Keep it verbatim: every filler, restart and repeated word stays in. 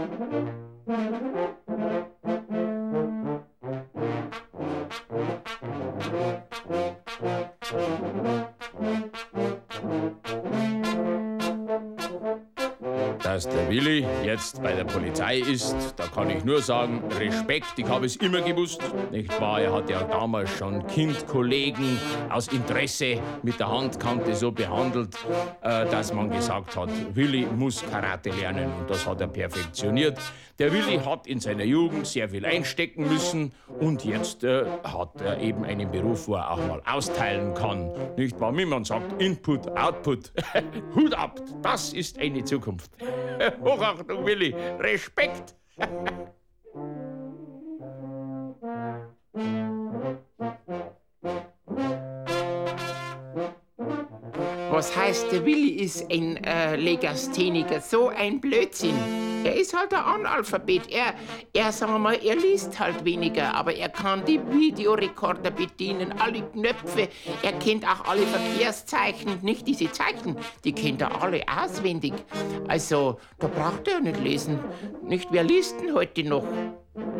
Dass der Willi jetzt bei der Polizei ist, da kann ich nur sagen, Respekt, ich habe es immer gewusst. Nicht wahr, er hat ja damals schon Kindkollegen aus Interesse mit der Handkante so behandelt, äh, dass man gesagt hat, Willi muss Karate lernen und das hat er perfektioniert. Der Willi hat in seiner Jugend sehr viel einstecken müssen und jetzt äh, hat er eben einen Beruf, wo er auch mal austeilen kann. Nicht wahr, wie man sagt, Input, Output. Hut ab, das ist eine Zukunft. Hochachtung, Willi, Respekt. Was heißt, der Willi ist ein äh, Legastheniker? So ein Blödsinn. Er ist halt ein Analphabet. Er, er, sagen wir mal, er liest halt weniger, aber er kann die Videorekorder bedienen, alle Knöpfe. Er kennt auch alle Verkehrszeichen, nicht diese Zeichen, die kennt er alle auswendig. Also, da braucht er nicht lesen. Nicht, wer liest denn heute noch?